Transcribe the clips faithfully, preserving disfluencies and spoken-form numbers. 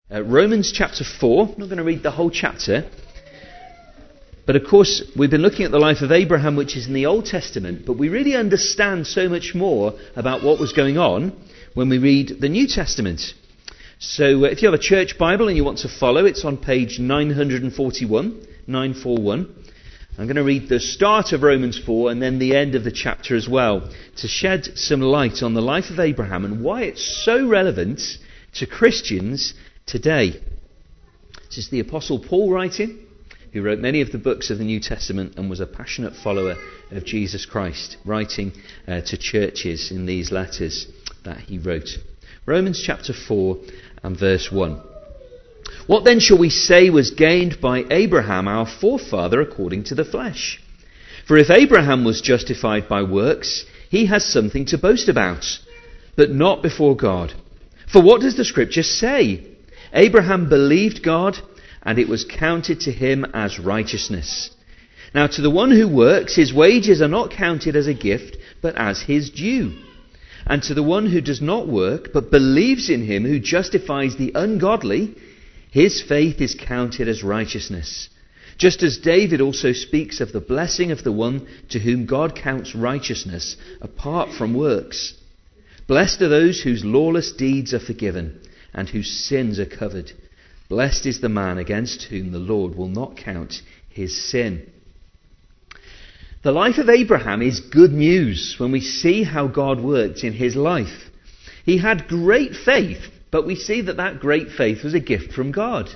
Uh, Romans chapter four, I'm not going to read the whole chapter, but of course we've been looking at the life of Abraham, which is in the Old Testament, but we really understand so much more about what was going on when we read the New Testament. So uh, if you have a church Bible and you want to follow, it's on page nine forty-one, nine forty-one. I'm going to read the start of Romans four and then the end of the chapter as well, to shed some light on the life of Abraham and why it's so relevant to Christians today. This is the Apostle Paul writing, who wrote many of the books of the New Testament and was a passionate follower of Jesus Christ, writing uh, to churches in these letters that he wrote. Romans chapter four and verse one. What then shall we say was gained by Abraham, our forefather, according to the flesh? For if Abraham was justified by works, he has something to boast about, but not before God. For what does the Scripture say? Abraham believed God, and it was counted to him as righteousness. Now to the one who works, his wages are not counted as a gift, but as his due. And to the one who does not work, but believes in him who justifies the ungodly, his faith is counted as righteousness. Just as David also speaks of the blessing of the one to whom God counts righteousness apart from works. Blessed are those whose lawless deeds are forgiven, and whose sins are covered. Blessed is the man against whom the Lord will not count his sin. The life of Abraham is good news when we see how God worked in his life. He had great faith, but we see that that great faith was a gift from God.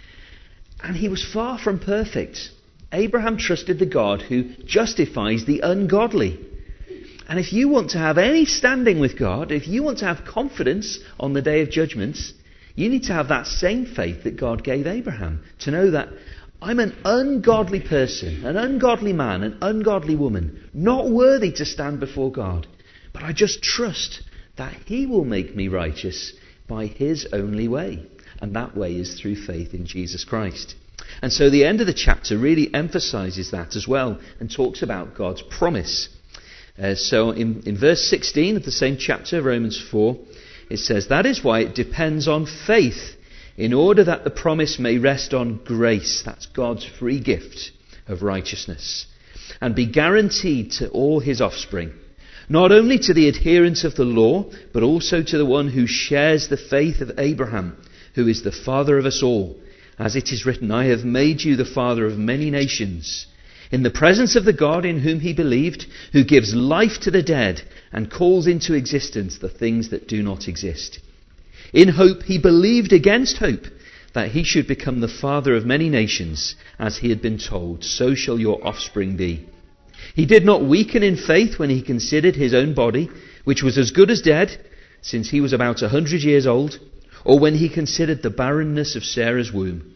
And he was far from perfect. Abraham trusted the God who justifies the ungodly. And if you want to have any standing with God, if you want to have confidence on the day of judgment, you need to have that same faith that God gave Abraham. To know that I'm an ungodly person, an ungodly man, an ungodly woman, not worthy to stand before God. But I just trust that he will make me righteous by his only way. And that way is through faith in Jesus Christ. And so the end of the chapter really emphasizes that as well and talks about God's promise. Uh, so in, in verse sixteen of the same chapter, Romans four, it says, that is why it depends on faith, in order that the promise may rest on grace, that's God's free gift of righteousness, and be guaranteed to all his offspring, not only to the adherents of the law, but also to the one who shares the faith of Abraham, who is the father of us all. As it is written, I have made you the father of many nations, in the presence of the God in whom he believed, who gives life to the dead and calls into existence the things that do not exist. In hope he believed against hope that he should become the father of many nations, as he had been told, so shall your offspring be. He did not weaken in faith when he considered his own body, which was as good as dead, since he was about a hundred years old, or when he considered the barrenness of Sarah's womb.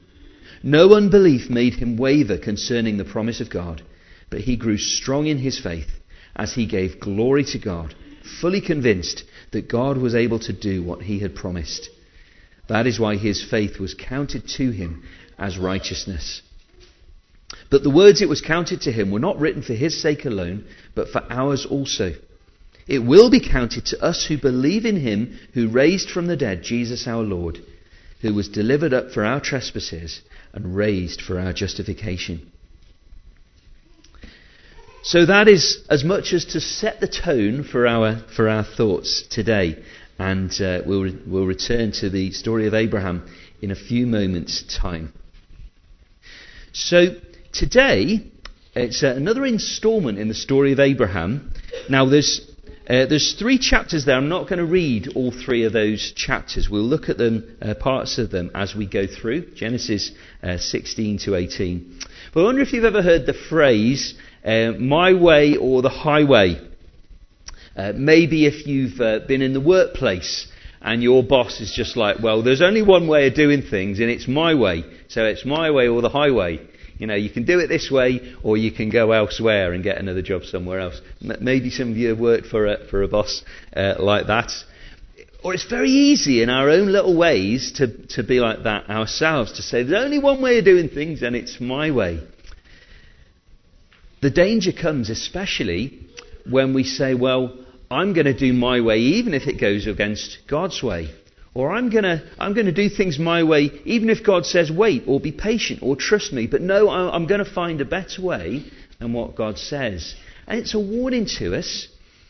No unbelief made him waver concerning the promise of God, but he grew strong in his faith as he gave glory to God, fully convinced that God was able to do what he had promised. That is why his faith was counted to him as righteousness. But the words it was counted to him were not written for his sake alone, but for ours also. It will be counted to us who believe in him who raised from the dead Jesus our Lord, who was delivered up for our trespasses and raised for our justification. So that is as much as to set the tone for our for our thoughts today. And uh, we'll, we'll return to the story of Abraham in a few moments' time. So today, it's uh, another instalment in the story of Abraham. Now there's Uh, there's three chapters there. I'm not going to read all three of those chapters. We'll look at them, uh, parts of them, as we go through. Genesis uh, sixteen to eighteen. But I wonder if you've ever heard the phrase, uh, my way or the highway. Uh, maybe if you've uh, been in the workplace and your boss is just like, well, there's only one way of doing things and it's my way. So it's my way or the highway. You know, you can do it this way, or you can go elsewhere and get another job somewhere else. M- maybe some of you have worked for a, for a boss uh, like that. Or it's very easy in our own little ways to, to be like that ourselves, to say there's only one way of doing things and it's my way. The danger comes especially when we say, well, I'm going to do my way even if it goes against God's way. Or I'm going to I'm going to do things my way, even if God says wait, or be patient, or trust me. But no, I'm going to find a better way than what God says. And it's a warning to us.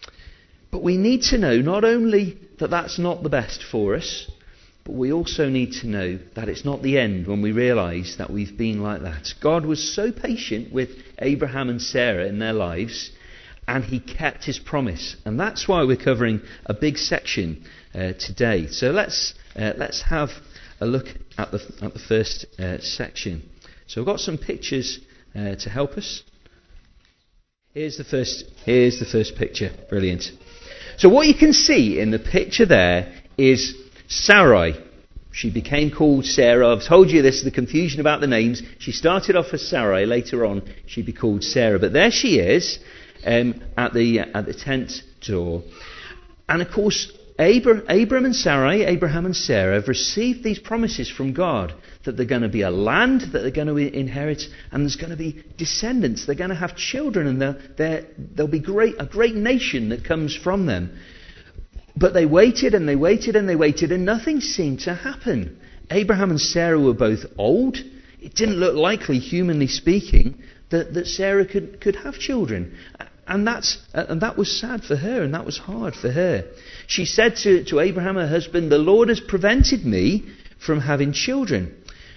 But we need to know not only that that's not the best for us, but we also need to know that it's not the end when we realise that we've been like that. God was so patient with Abraham and Sarah in their lives, and he kept his promise. And that's why we're covering a big section uh, today. So let's uh, let's have a look at the at the first uh, section. So I've got some pictures uh, to help us. Here's the first. Here's the first picture. Brilliant. So what you can see in the picture there is Sarai. She became called Sarah. I've told you this, the confusion about the names. She started off as Sarai. Later on, she'd be called Sarah. But there she is um, at the at the tent door. And of course, Abra- Abram and Sarai, Abraham and Sarah, have received these promises from God that they're going to be a land that they're going to inherit, and there's going to be descendants. They're going to have children, and they're, they're, there'll be great a great nation that comes from them. But they waited and they waited and they waited, and nothing seemed to happen. Abraham and Sarah were both old. It didn't look likely, humanly speaking, that, that Sarah could, could have children. And that's and that was sad for her, and that was hard for her. She said to, to Abraham, her husband, "The Lord has prevented me from having children."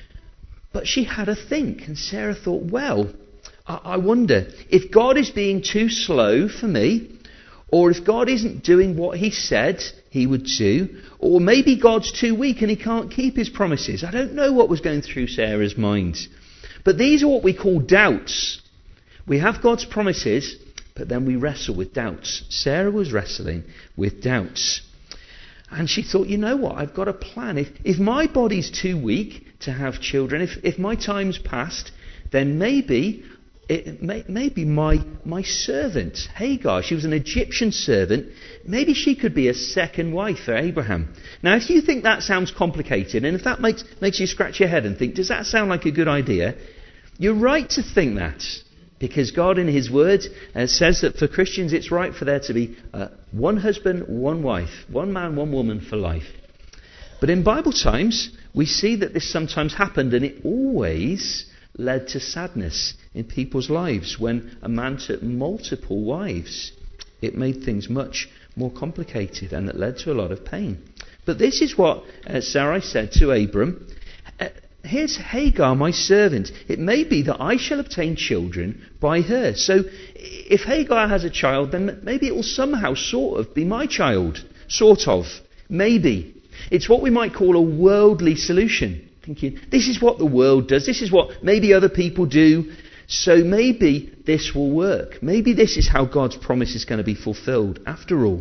But she had a think, and Sarah thought, well, I, I wonder, if God is being too slow for me, or if God isn't doing what he said he would do, or maybe God's too weak and he can't keep his promises. I don't know what was going through Sarah's mind. But these are what we call doubts. We have God's promises, but then we wrestle with doubts. Sarah was wrestling with doubts. And she thought, you know what, I've got a plan. If, if my body's too weak to have children, if, if my time's passed, then maybe... It may, maybe my my servant, Hagar, she was an Egyptian servant, maybe she could be a second wife for Abraham. Now, if you think that sounds complicated, and if that makes makes you scratch your head and think, does that sound like a good idea? You're right to think that, because God in his word uh, says that for Christians it's right for there to be uh, one husband, one wife, one man, one woman for life. But in Bible times, we see that this sometimes happened, and it always led to sadness in people's lives. When a man took multiple wives, it made things much more complicated, and it led to a lot of pain. But this is what uh, Sarai said to Abram. Uh, Here's Hagar, my servant. It may be that I shall obtain children by her. So if Hagar has a child, then maybe it will somehow sort of be my child. Sort of. Maybe. It's what we might call a worldly solution. Thinking, this is what the world does, this is what maybe other people do, so maybe this will work. Maybe this is how God's promise is going to be fulfilled after all.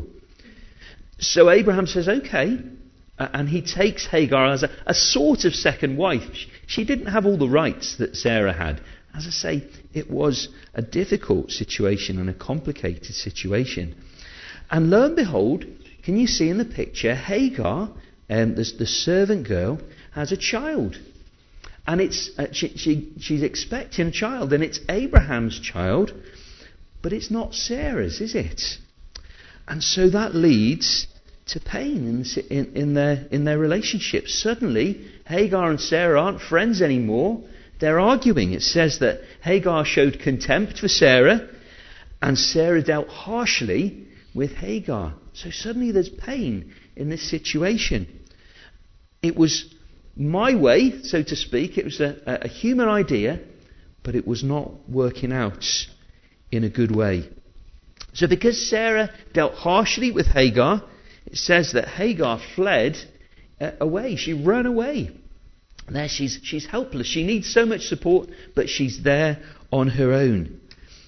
So Abraham says, okay, and he takes Hagar as a, a sort of second wife. She didn't have all the rights that Sarah had. As I say, it was a difficult situation and a complicated situation. And lo and behold, can you see in the picture, Hagar, um, the, the servant girl, has a child, and it's uh, she, she she's expecting a child, and it's Abraham's child, but it's not Sarah's, is it? And so that leads to pain in, in, in their in their relationship. Suddenly, Hagar and Sarah aren't friends anymore. They're arguing. It says that Hagar showed contempt for Sarah, and Sarah dealt harshly with Hagar. So suddenly, there's pain in this situation. It was my way, so to speak. It was a, a human idea, but it was not working out in a good way. So because Sarah dealt harshly with Hagar, it says that Hagar fled uh, away. She ran away. There she's, she's helpless. She needs so much support, but she's there on her own.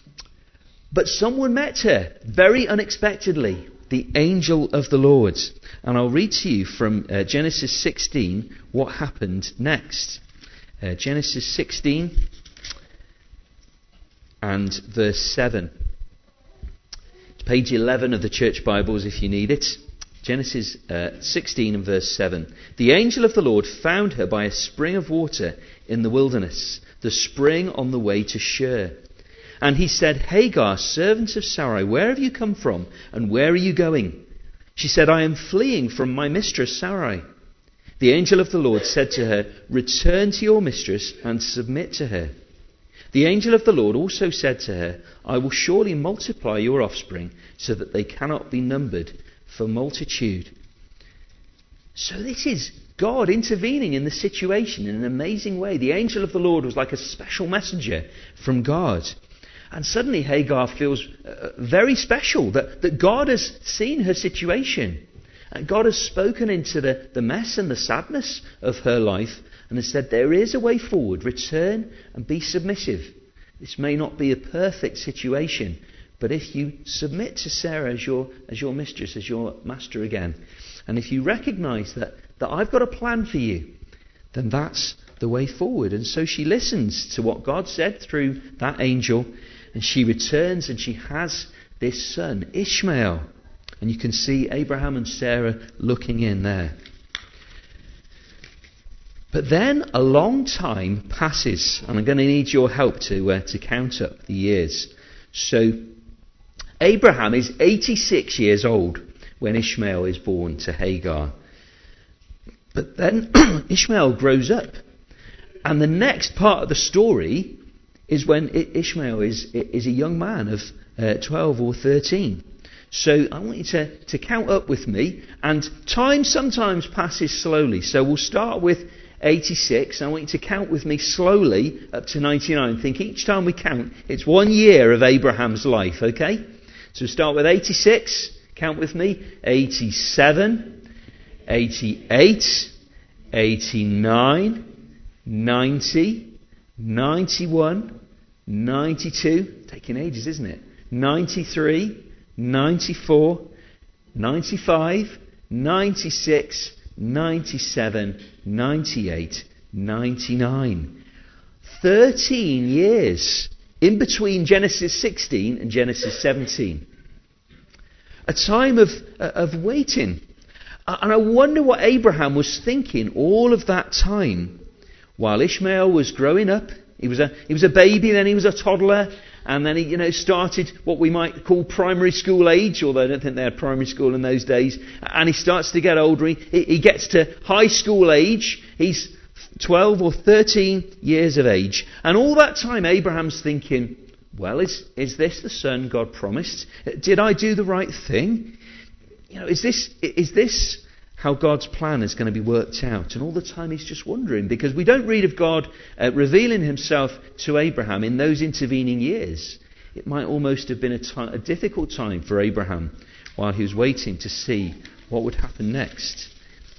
But someone met her very unexpectedly, the angel of the Lord. And I'll read to you from uh, Genesis sixteen what happened next. Uh, Genesis sixteen and verse seven. It's page eleven of the Church Bibles if you need it. Genesis uh, sixteen and verse seven. The angel of the Lord found her by a spring of water in the wilderness, the spring on the way to Shur. And he said, Hagar, servant of Sarai, where have you come from, and where are you going? She said, I am fleeing from my mistress Sarai. The angel of the Lord said to her, "Return to your mistress and submit to her." The angel of the Lord also said to her, "I will surely multiply your offspring so that they cannot be numbered for multitude." So this is God intervening in the situation in an amazing way. The angel of the Lord was like a special messenger from God. And suddenly Hagar feels uh, very special that, that God has seen her situation. And God has spoken into the, the mess and the sadness of her life and has said, there is a way forward. Return and be submissive. This may not be a perfect situation, but if you submit to Sarah as your, as your mistress, as your master again, and if you recognise that, that I've got a plan for you, then that's the way forward. And so she listens to what God said through that angel, and she returns and she has this son, Ishmael. And you can see Abraham and Sarah looking in there. But then a long time passes, and I'm going to need your help to uh, to count up the years. So Abraham is eighty-six years old when Ishmael is born to Hagar. But then Ishmael grows up. And the next part of the story is when Ishmael is, is a young man of uh, twelve or thirteen. So I want you to, to count up with me. And time sometimes passes slowly. So we'll start with eighty-six. I want you to count with me slowly up to ninety-nine. Think each time we count, it's one year of Abraham's life, okay? So start with eighty-six. Count with me. eighty-seven, eighty-eight, eighty-nine, ninety, ninety-one, ninety-two. Taking ages, isn't it? ninety-three, ninety-four, ninety-five, ninety-six, ninety-seven, ninety-eight, ninety-nine. thirteen years in between Genesis sixteen and Genesis seventeen. A time of, uh, of waiting. And I wonder what Abraham was thinking all of that time while Ishmael was growing up. He was a, he was a baby, then he was a toddler, and then he, you know, started what we might call primary school age, although I don't think they had primary school in those days. And he starts to get older. He, he gets to high school age. He's twelve or thirteen years of age. And all that time Abraham's thinking, well, is, is this the son God promised? Did I do the right thing? You know, is this is this how God's plan is going to be worked out? And all the time he's just wondering, because we don't read of God uh, revealing himself to Abraham in those intervening years. It might almost have been a, time, a difficult time for Abraham while he was waiting to see what would happen next.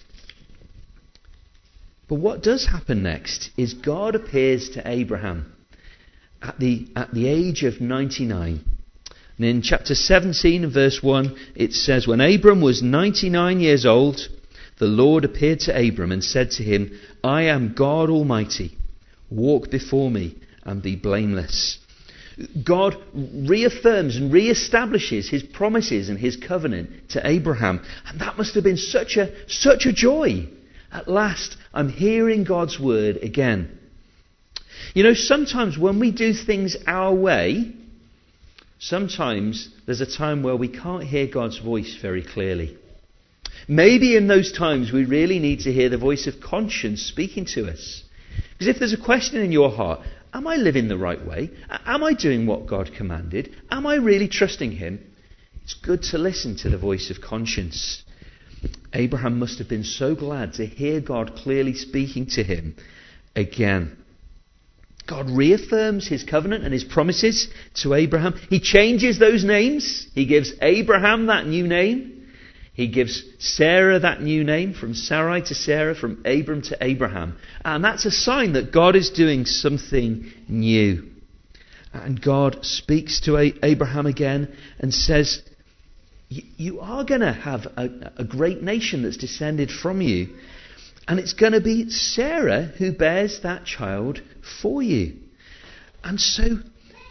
But what does happen next is God appears to Abraham at the at the age of ninety-nine. And in chapter seventeen and verse one, it says, "When Abram was ninety-nine years old, the Lord appeared to Abram and said to him, 'I am God Almighty. Walk before me and be blameless.'" God reaffirms and reestablishes his promises and his covenant to Abraham. And that must have been such a such a joy. At last, I'm hearing God's word again. You know, sometimes when we do things our way, sometimes there's a time where we can't hear God's voice very clearly. Maybe in those times we really need to hear the voice of conscience speaking to us. Because if there's a question in your heart, am I living the right way? Am I doing what God commanded? Am I really trusting him? It's good to listen to the voice of conscience. Abraham must have been so glad to hear God clearly speaking to him again. God reaffirms his covenant and his promises to Abraham. He changes those names. He gives Abraham that new name. He gives Sarah that new name, from Sarai to Sarah, from Abram to Abraham. And that's a sign that God is doing something new. And God speaks to Abraham again and says, you are going to have a, a great nation that's descended from you. And it's going to be Sarah who bears that child for you. And so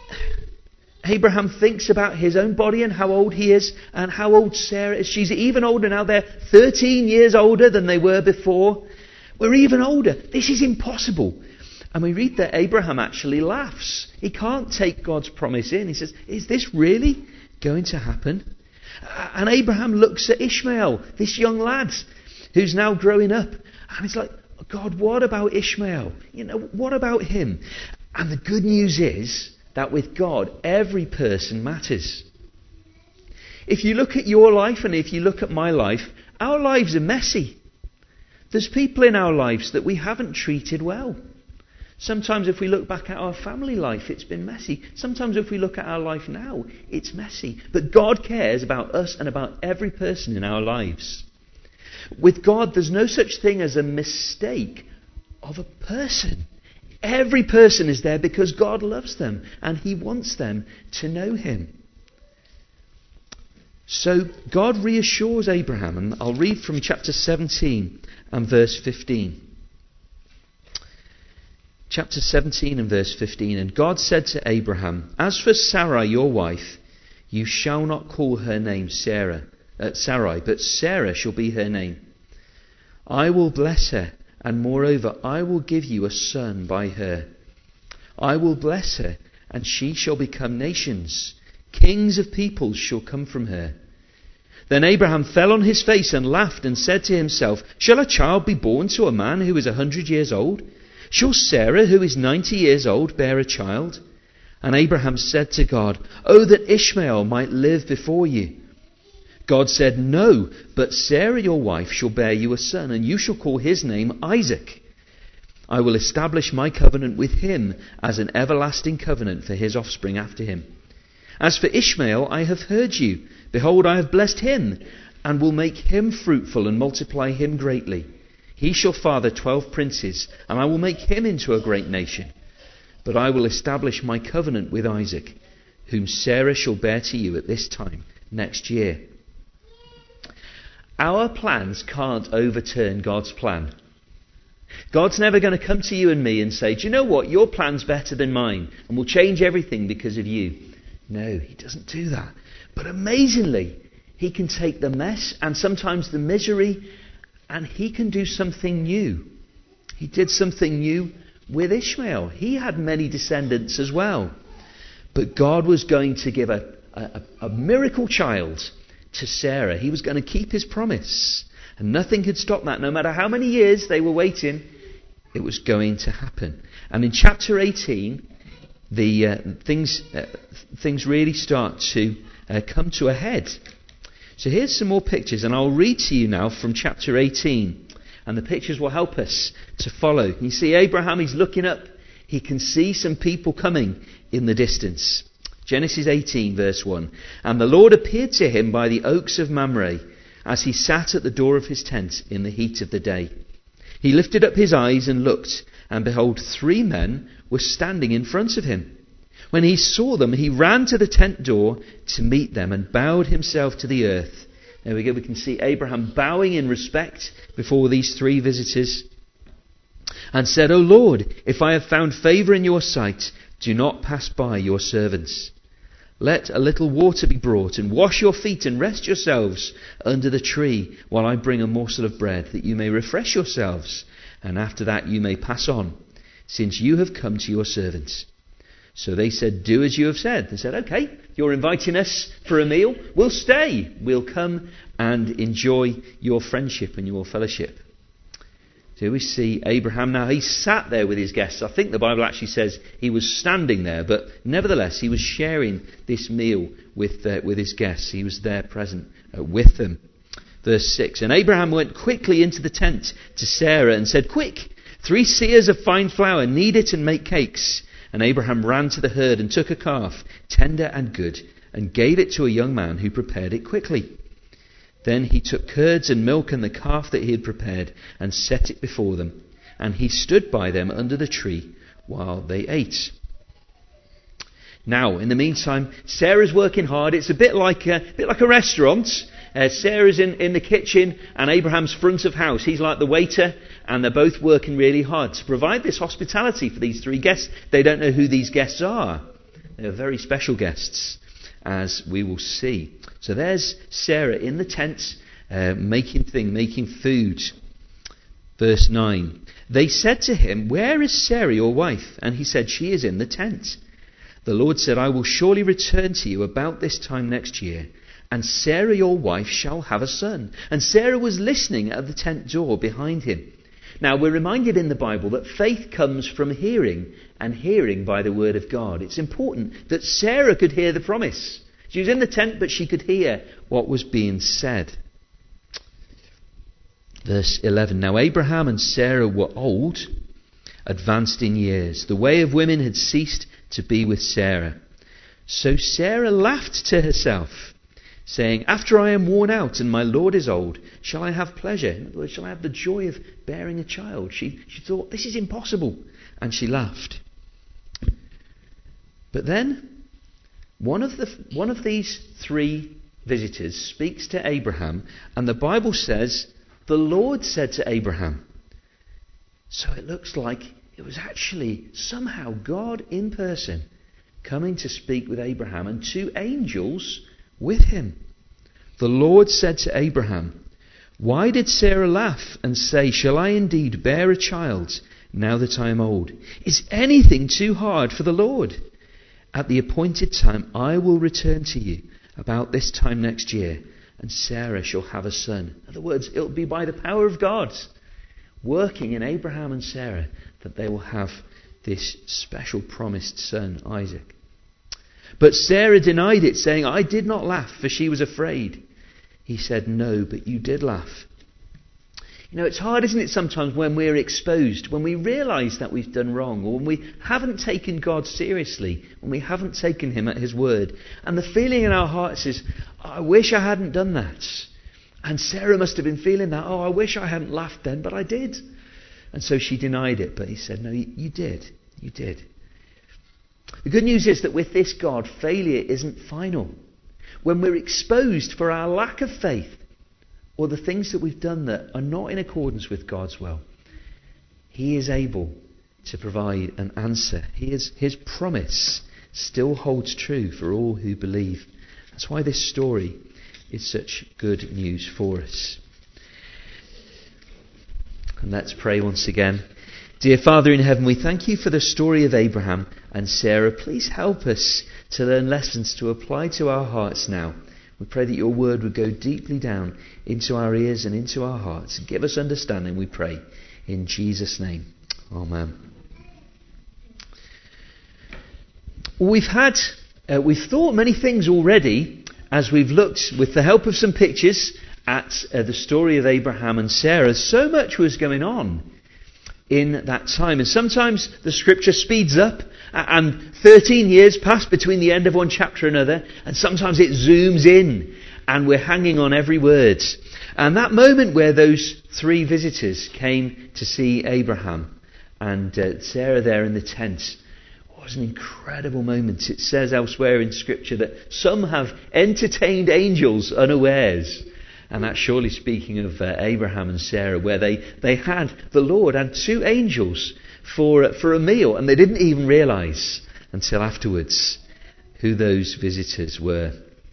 Abraham thinks about his own body and how old he is and how old Sarah is. She's even older now. They're thirteen years older than they were before. We're even older. This is impossible. And we read that Abraham actually laughs. He can't take God's promise in. He says, is this really going to happen? And Abraham looks at Ishmael, this young lad who's now growing up. And it's like, God, what about Ishmael? You know, what about him? And the good news is that with God, every person matters. If you look at your life and if you look at my life, our lives are messy. There's people in our lives that we haven't treated well. Sometimes if we look back at our family life, it's been messy. Sometimes if we look at our life now, it's messy. But God cares about us and about every person in our lives. With God, there's no such thing as a mistake of a person. Every person is there because God loves them and he wants them to know him. So God reassures Abraham, and I'll read from chapter seventeen and verse fifteen. Chapter seventeen and verse fifteen. And God said to Abraham, "As for Sarai your wife, you shall not call her name Sarah, uh, Sarai, but Sarah shall be her name. I will bless her, and moreover I will give you a son by her. I will bless her, and she shall become nations. Kings of peoples shall come from her." Then Abraham fell on his face and laughed and said to himself, "Shall a child be born to a man who is a hundred years old? Shall Sarah, who is ninety years old, bear a child?" And Abraham said to God, "Oh, that Ishmael might live before you." God said, "No, but Sarah your wife shall bear you a son, and you shall call his name Isaac. I will establish my covenant with him as an everlasting covenant for his offspring after him. As for Ishmael, I have heard you. Behold, I have blessed him, and will make him fruitful and multiply him greatly. He shall father twelve princes, and I will make him into a great nation. But I will establish my covenant with Isaac, whom Sarah shall bear to you at this time next year." Our plans can't overturn God's plan. God's never going to come to you and me and say, "Do you know what? Your plan's better than mine, and we'll change everything because of you." No, he doesn't do that. But amazingly, he can take the mess and sometimes the misery, and he can do something new. He did something new with Ishmael. He had many descendants as well. But God was going to give a, a, a miracle child to Sarah. He was going to keep his promise. And nothing could stop that. No matter how many years they were waiting, it was going to happen. And in chapter eighteen, the uh, things uh, things really start to uh, come to a head. So here's some more pictures, and I'll read to you now from chapter eighteen. And the pictures will help us to follow. You see Abraham, he's looking up. He can see some people coming in the distance. Genesis eighteen, verse one. And the Lord appeared to him by the oaks of Mamre, as he sat at the door of his tent in the heat of the day. He lifted up his eyes and looked, and behold, three men were standing in front of him. When he saw them, he ran to the tent door to meet them and bowed himself to the earth. There we go. We can see Abraham bowing in respect before these three visitors, and said, "O Lord, if I have found favour in your sight, do not pass by your servants. Let a little water be brought, and wash your feet, and rest yourselves under the tree, while I bring a morsel of bread, that you may refresh yourselves, and after that you may pass on, since you have come to your servants." So they said, "Do as you have said." They said, "Okay, you're inviting us for a meal. We'll stay. We'll come and enjoy your friendship and your fellowship." So we see Abraham now. He sat there with his guests. I think the Bible actually says he was standing there, but nevertheless he was sharing this meal with uh, with his guests. He was there present uh, with them. Verse six. And Abraham went quickly into the tent to Sarah and said, "Quick, three seahs of fine flour, knead it and make cakes." And Abraham ran to the herd and took a calf, tender and good, and gave it to a young man who prepared it quickly. Then he took curds and milk and the calf that he had prepared and set it before them. And he stood by them under the tree while they ate. Now, in the meantime, Sarah's working hard. It's a bit like a, a, bit like a restaurant. Uh, Sarah's in, in the kitchen and Abraham's front of house. He's like the waiter, and they're both working really hard to provide this hospitality for these three guests. They don't know who these guests are. They're very special guests, as we will see. So there's Sarah in the tent, uh, making thing, making food. Verse nine. They said to him, "Where is Sarah your wife?" And he said, "She is in the tent." The Lord said, "I will surely return to you about this time next year, and Sarah your wife shall have a son." And Sarah was listening at the tent door behind him. Now, we're reminded in the Bible that faith comes from hearing, and hearing by the word of God. It's important that Sarah could hear the promise. She was in the tent, but she could hear what was being said. Verse eleven, now Abraham and Sarah were old, advanced in years. The way of women had ceased to be with Sarah. So Sarah laughed to herself, saying, after I am worn out and my Lord is old, shall I have pleasure? In other words, shall I have the joy of bearing a child? She, she thought, this is impossible. And she laughed. But then, one of the one of these three visitors speaks to Abraham, and the Bible says, the Lord said to Abraham. So it looks like it was actually somehow God in person coming to speak with Abraham, and two angels with him. The Lord said to Abraham, why did Sarah laugh and say, shall I indeed bear a child now that I am old? Is anything too hard for the Lord? At the appointed time I will return to you about this time next year, and Sarah shall have a son. In other words, it will be by the power of God working in Abraham and Sarah that they will have this special promised son, Isaac. But Sarah denied it, saying, I did not laugh, for she was afraid. He said, no, but you did laugh. You know, it's hard, isn't it, sometimes when we're exposed, when we realise that we've done wrong, or when we haven't taken God seriously, when we haven't taken him at his word. And the feeling in our hearts is, I wish I hadn't done that. And Sarah must have been feeling that, oh, I wish I hadn't laughed then, but I did. And so she denied it, but he said, no, you, you did. You did. The good news is that with this God, failure isn't final. When we're exposed for our lack of faith, or the things that we've done that are not in accordance with God's will, he is able to provide an answer. He is, his promise still holds true for all who believe. That's why this story is such good news for us. And let's pray once again. Dear Father in heaven, we thank you for the story of Abraham and Sarah. Please help us to learn lessons to apply to our hearts now. We pray that your word would go deeply down into our ears and into our hearts. And give us understanding, we pray. In Jesus' name. Amen. Well, we've had, uh, we've thought many things already as we've looked, with the help of some pictures, at uh, the story of Abraham and Sarah. So much was going on in that time. And sometimes the scripture speeds up and thirteen years pass between the end of one chapter and another, and sometimes it zooms in and we're hanging on every word. And that moment where those three visitors came to see Abraham and uh, Sarah there in the tent was an incredible moment. It says elsewhere in scripture that some have entertained angels unawares. And that's surely speaking of uh, Abraham and Sarah, where they, they had the Lord and two angels for, uh, for a meal. And they didn't even realise until afterwards who those visitors were.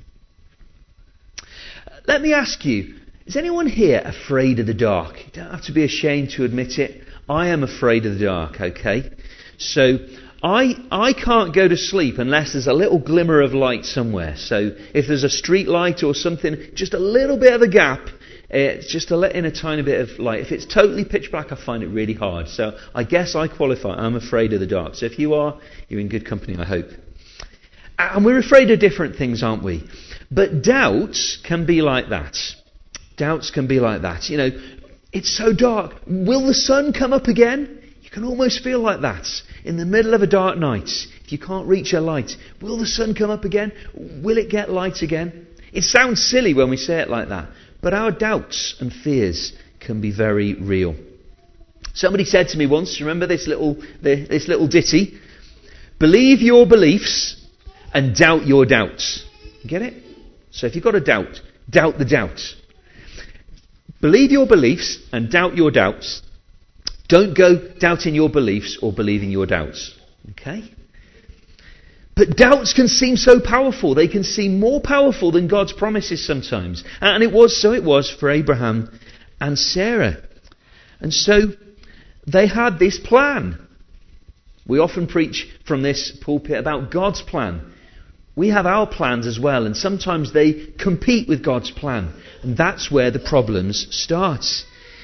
Let me ask you, is anyone here afraid of the dark? You don't have to be ashamed to admit it. I am afraid of the dark, okay? So I I can't go to sleep unless there's a little glimmer of light somewhere. So if there's a street light or something, just a little bit of a gap, it's just to let in a tiny bit of light. If it's totally pitch black, I find it really hard. So I guess I qualify. I'm afraid of the dark. So if you are, you're in good company, I hope. And we're afraid of different things, aren't we? But doubts can be like that. Doubts can be like that. You know, it's so dark. Will the sun come up again? You can almost feel like that. In the middle of a dark night, if you can't reach a light, will the sun come up again? Will it get light again? It sounds silly when we say it like that, but our doubts and fears can be very real. Somebody said to me once, remember this little this little ditty? Believe your beliefs and doubt your doubts. You get it? So if you've got a doubt, doubt the doubt. Believe your beliefs and doubt your doubts. Don't go doubting your beliefs or believing your doubts. Okay? But doubts can seem so powerful. They can seem more powerful than God's promises sometimes. And it was so it was for Abraham and Sarah. And so they had this plan. We often preach from this pulpit about God's plan. We have our plans as well, and sometimes they compete with God's plan. And that's where the problems start.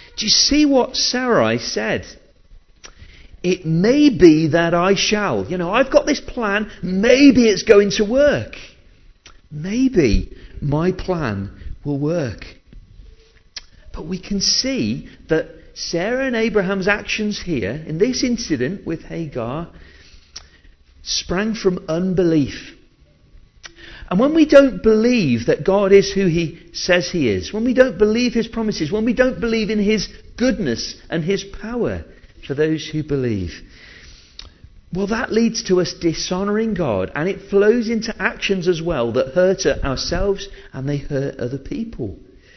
Do you see what Sarai said? It may be that I shall. You know, I've got this plan. Maybe it's going to work. Maybe my plan will work. But we can see that Sarah and Abraham's actions here, in this incident with Hagar, sprang from unbelief. And when we don't believe that God is who He says He is, when we don't believe His promises, when we don't believe in His goodness and His power for those who believe, well, that leads to us dishonouring God, and it flows into actions as well that hurt ourselves and they hurt other people.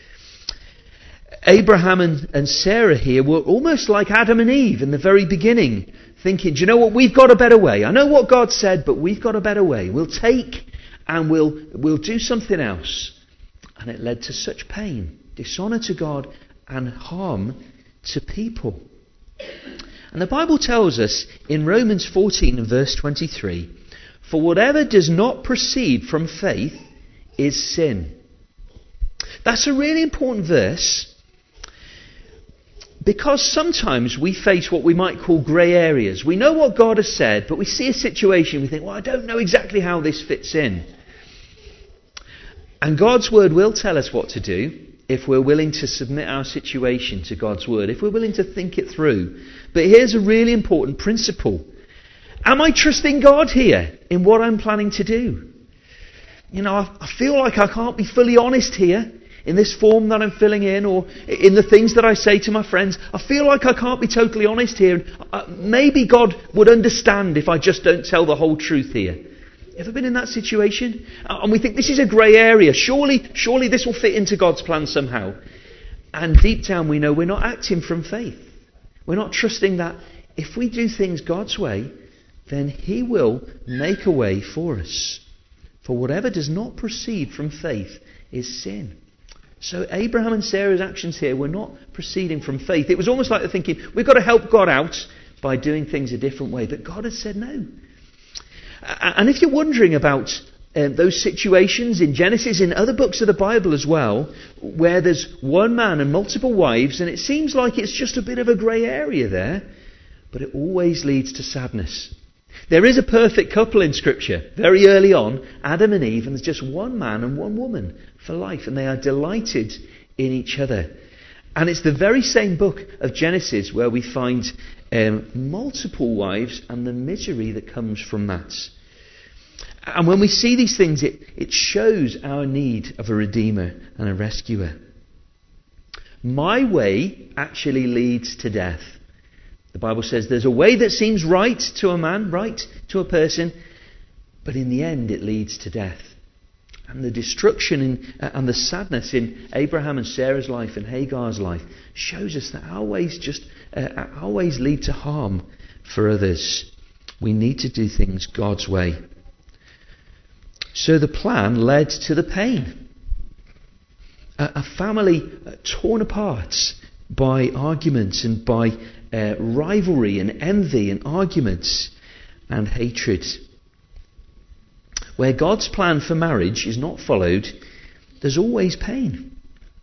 Abraham and, and Sarah here were almost like Adam and Eve in the very beginning, thinking, do you know what, we've got a better way. I know what God said, but we've got a better way. We'll take and we'll, we'll do something else. And it led to such pain, dishonour to God and harm to people. And the Bible tells us in Romans fourteen and verse twenty-three, for whatever does not proceed from faith is sin. That's a really important verse, because sometimes we face what we might call grey areas. We know what God has said, but we see a situation, we think, well, I don't know exactly how this fits in. And God's word will tell us what to do if we're willing to submit our situation to God's word, if we're willing to think it through. But here's a really important principle. Am I trusting God here in what I'm planning to do? You know, I, I feel like I can't be fully honest here in this form that I'm filling in, or in the things that I say to my friends. I feel like I can't be totally honest here. Uh, maybe God would understand if I just don't tell the whole truth here. Ever been in that situation? Uh, and we think this is a grey area. Surely, surely this will fit into God's plan somehow. And deep down we know we're not acting from faith. We're not trusting that if we do things God's way, then He will make a way for us. For whatever does not proceed from faith is sin. So Abraham and Sarah's actions here were not proceeding from faith. It was almost like they're thinking, we've got to help God out by doing things a different way. But God had said no. And if you're wondering about uh, those situations in Genesis, in other books of the Bible as well, where there's one man and multiple wives, and it seems like it's just a bit of a grey area there, but it always leads to sadness. There is a perfect couple in Scripture, very early on, Adam and Eve, and there's just one man and one woman for life, and they are delighted in each other. And it's the very same book of Genesis where we find um, multiple wives and the misery that comes from that. And when we see these things, it, it shows our need of a redeemer and a rescuer. My way actually leads to death. The Bible says there's a way that seems right to a man, right to a person, but in the end it leads to death. And the destruction in, uh, and the sadness in Abraham and Sarah's life and Hagar's life shows us that our ways just uh, our ways lead to harm for others. We need to do things God's way. So the plan led to the pain. A, a family uh, torn apart by arguments and by uh, rivalry and envy and arguments and hatred. Where God's plan for marriage is not followed, there's always pain.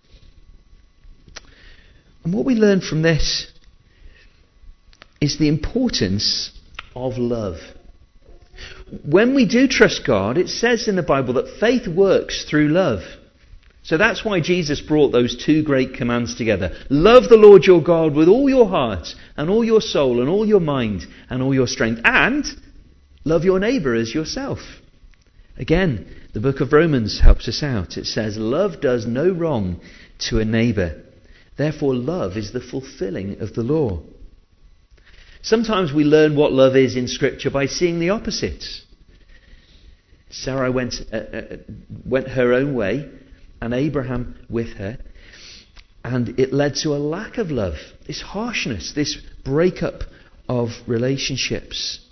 And what we learn from this is the importance of love. When we do trust God, it says in the Bible that faith works through love. So that's why Jesus brought those two great commands together. Love the Lord your God with all your heart and all your soul and all your mind and all your strength. And love your neighbour as yourself. Again, the book of Romans helps us out. It says, love does no wrong to a neighbour. Therefore, love is the fulfilling of the law. Sometimes we learn what love is in Scripture by seeing the opposites. Sarah went, uh, uh, went her own way, and Abraham with her. And it led to a lack of love, this harshness, this breakup of relationships.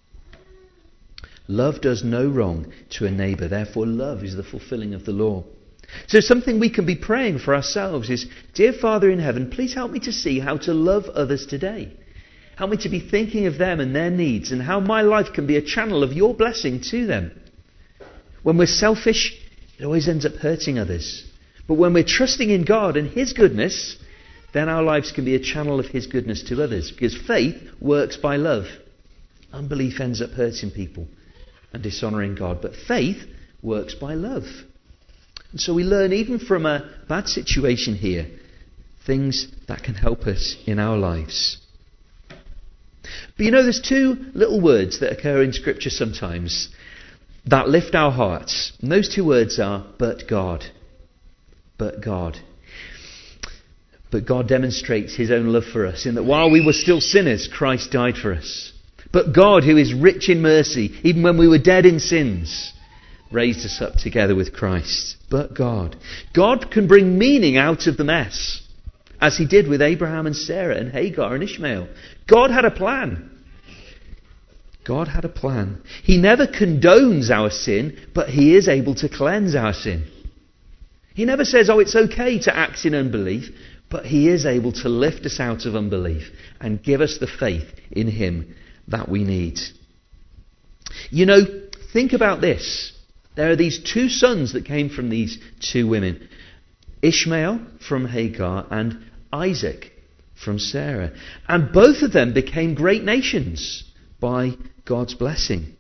Love does no wrong to a neighbour. Therefore, love is the fulfilling of the law. So something we can be praying for ourselves is, dear Father in heaven, please help me to see how to love others today. Help me to be thinking of them and their needs and how my life can be a channel of your blessing to them. When we're selfish, it always ends up hurting others. But when we're trusting in God and His goodness, then our lives can be a channel of his goodness to others. Because faith works by love. Unbelief ends up hurting people and dishonouring God. But faith works by love. And so we learn even from a bad situation here, things that can help us in our lives. But you know, there's two little words that occur in Scripture sometimes that lift our hearts. And those two words are, but God. But God. But God demonstrates his own love for us in that while we were still sinners, Christ died for us. But God, who is rich in mercy, even when we were dead in sins, raised us up together with Christ. But God. God can bring meaning out of the mess, as he did with Abraham and Sarah and Hagar and Ishmael. God had a plan. God had a plan. He never condones our sin, but he is able to cleanse our sin. He never says, oh, it's okay to act in unbelief, but he is able to lift us out of unbelief and give us the faith in him that we need. You know, think about this. There are these two sons that came from these two women. Ishmael from Hagar and Isaac from Sarah. And both of them became great nations by God's blessing.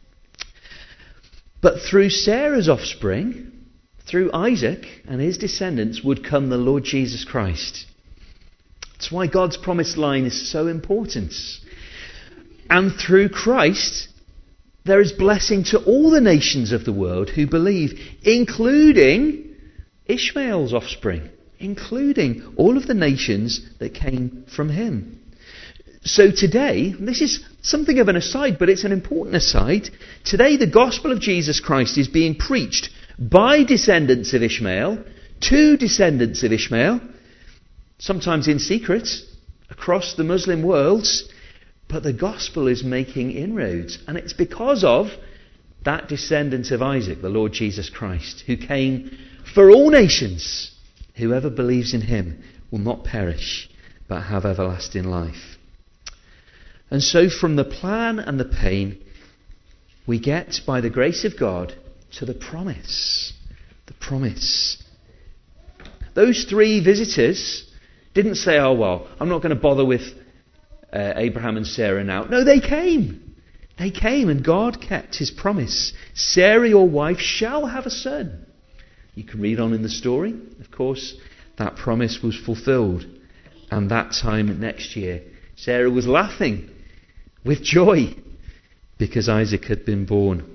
But through Sarah's offspring, through Isaac and his descendants, would come the Lord Jesus Christ. That's why God's promised line is so important. And through Christ, there is blessing to all the nations of the world who believe, including Ishmael's offspring, including all of the nations that came from him. So today, this is something of an aside, but it's an important aside. Today, the gospel of Jesus Christ is being preached by descendants of Ishmael, to descendants of Ishmael, sometimes in secret, across the Muslim worlds. But the gospel is making inroads. And it's because of that descendant of Isaac, the Lord Jesus Christ, who came for all nations. Whoever believes in him will not perish, but have everlasting life. And so from the plan and the pain, we get, by the grace of God, to the promise. The promise. Those three visitors didn't say, oh, well, I'm not going to bother with uh, Abraham and Sarah now. No, they came. They came and God kept his promise. Sarah, your wife, shall have a son. You can read on in the story. Of course, that promise was fulfilled. And that time next year, Sarah was laughing with joy because Isaac had been born.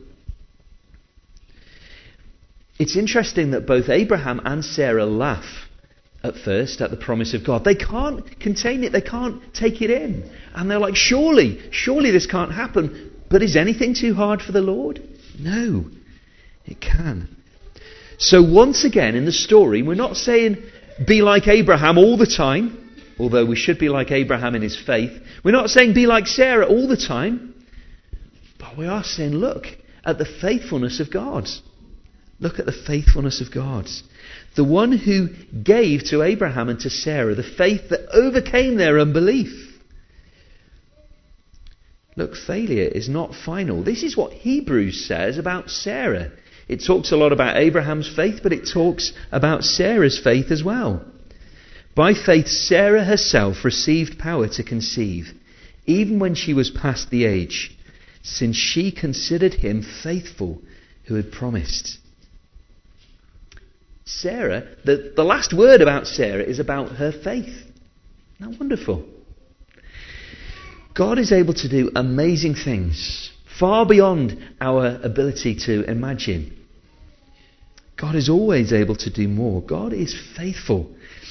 It's interesting that both Abraham and Sarah laugh at first at the promise of God. They can't contain it. They can't take it in. And they're like, surely, surely this can't happen. But is anything too hard for the Lord? No, it can. So once again in the story, we're not saying be like Abraham all the time, although we should be like Abraham in his faith. We're not saying be like Sarah all the time. But we are saying look at the faithfulness of God. Look at the faithfulness of God. The one who gave to Abraham and to Sarah the faith that overcame their unbelief. Look, failure is not final. This is what Hebrews says about Sarah. It talks a lot about Abraham's faith, but it talks about Sarah's faith as well. By faith, Sarah herself received power to conceive, even when she was past the age, since she considered him faithful who had promised. Sarah, the, the last word about Sarah is about her faith. Isn't that wonderful? God is able to do amazing things, far beyond our ability to imagine. God is always able to do more. God is faithful.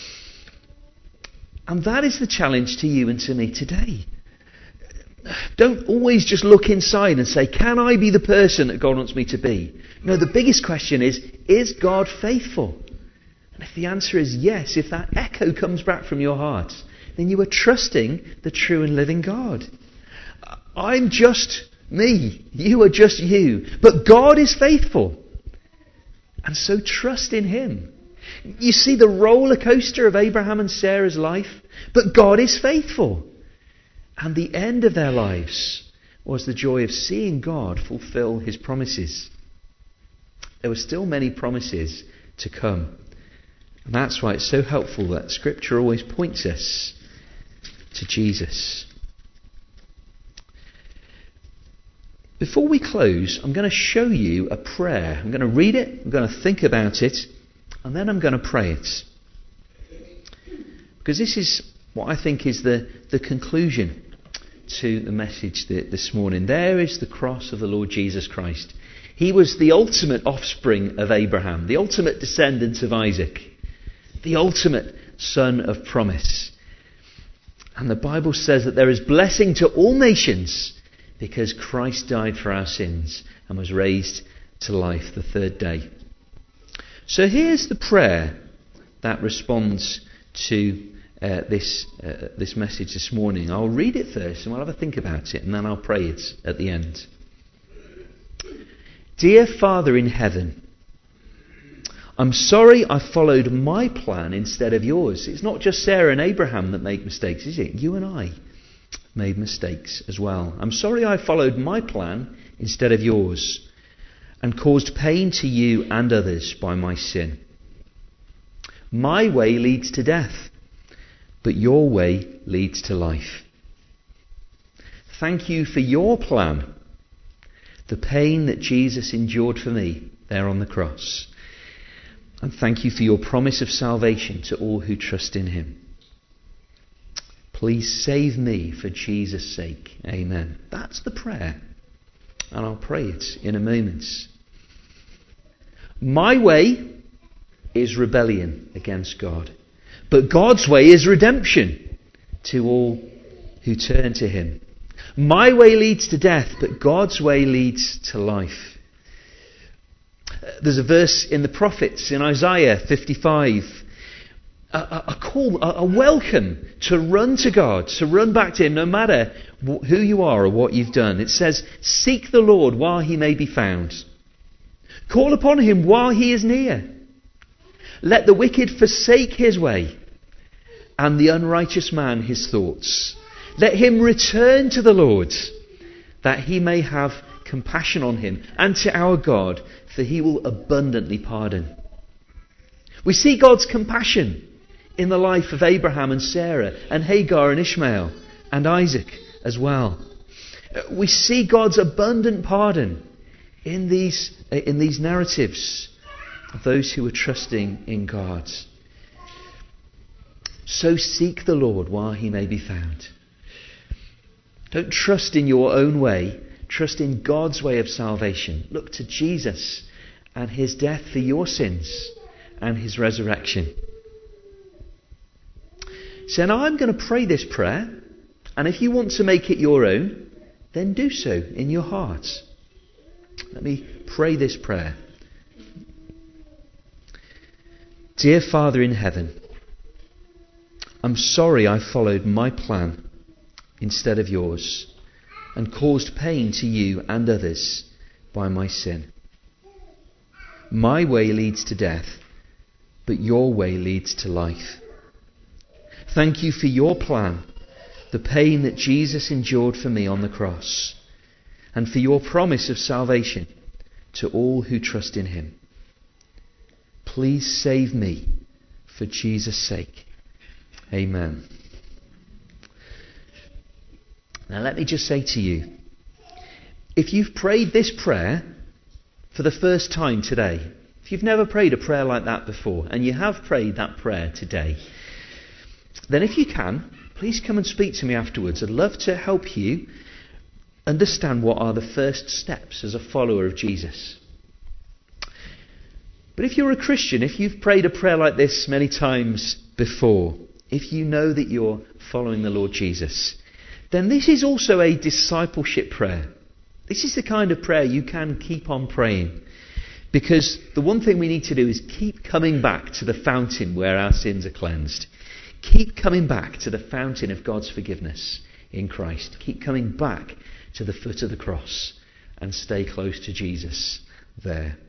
And that is the challenge to you and to me today. Don't always just look inside and say, can I be the person that God wants me to be? No, the biggest question is, is God faithful? And if the answer is yes, if that echo comes back from your heart, then you are trusting the true and living God. I'm just me. You are just you. But God is faithful. And so trust in him. You see the roller coaster of Abraham and Sarah's life, but God is faithful. And the end of their lives was the joy of seeing God fulfill his promises. There were still many promises to come. And that's why it's so helpful that Scripture always points us to Jesus. Before we close, I'm going to show you a prayer. I'm going to read it, I'm going to think about it, and then I'm going to pray it. Because this is what I think is the, the conclusion to the message this morning. There is the cross of the Lord Jesus Christ. He was the ultimate offspring of Abraham, the ultimate descendant of Isaac, the ultimate son of promise. And the Bible says that there is blessing to all nations because Christ died for our sins and was raised to life the third day. So here's the prayer that responds to uh, this uh, this message this morning. I'll read it first and we'll have a think about it, and then I'll pray it at the end. Dear Father in heaven, I'm sorry I followed my plan instead of yours. It's not just Sarah and Abraham that make mistakes, is it? You and I made mistakes as well. I'm sorry I followed my plan instead of yours and caused pain to you and others by my sin. My way leads to death, but your way leads to life. Thank you for your plan, the pain that Jesus endured for me there on the cross. And thank you for your promise of salvation to all who trust in him. Please save me for Jesus' sake. Amen. That's the prayer. And I'll pray it in a moment. My way is rebellion against God. But God's way is redemption to all who turn to him. My way leads to death, but God's way leads to life. There's a verse in the prophets, in Isaiah fifty-five, a, a, a call, a, a welcome to run to God, to run back to him no matter wh- who you are or what you've done. It says, seek the Lord while he may be found. Call upon him while he is near. Let the wicked forsake his way, and the unrighteous man his thoughts. Let him return to the Lord, that he may have compassion on him, and to our God, for he will abundantly pardon. We see God's compassion in the life of Abraham and Sarah, and Hagar and Ishmael, and Isaac as well. We see God's abundant pardon in these, in these narratives of those who are trusting in God. So seek the Lord while he may be found. Don't trust in your own way. Trust in God's way of salvation. Look to Jesus and his death for your sins and his resurrection. So now I'm going to pray this prayer, and if you want to make it your own, then do so in your heart. Let me pray this prayer. Dear Father in heaven, I'm sorry I followed my plan instead of yours and caused pain to you and others by my sin. My way leads to death, but your way leads to life. Thank you for your plan, the pain that Jesus endured for me on the cross, and for your promise of salvation to all who trust in him. Please save me for Jesus' sake. Amen. Now let me just say to you, if you've prayed this prayer for the first time today, if you've never prayed a prayer like that before, and you have prayed that prayer today, then if you can, please come and speak to me afterwards. I'd love to help you understand what are the first steps as a follower of Jesus. But if you're a Christian, if you've prayed a prayer like this many times before, if you know that you're following the Lord Jesus, then this is also a discipleship prayer. This is the kind of prayer you can keep on praying. Because the one thing we need to do is keep coming back to the fountain where our sins are cleansed. Keep coming back to the fountain of God's forgiveness in Christ. Keep coming back to the foot of the cross and stay close to Jesus there.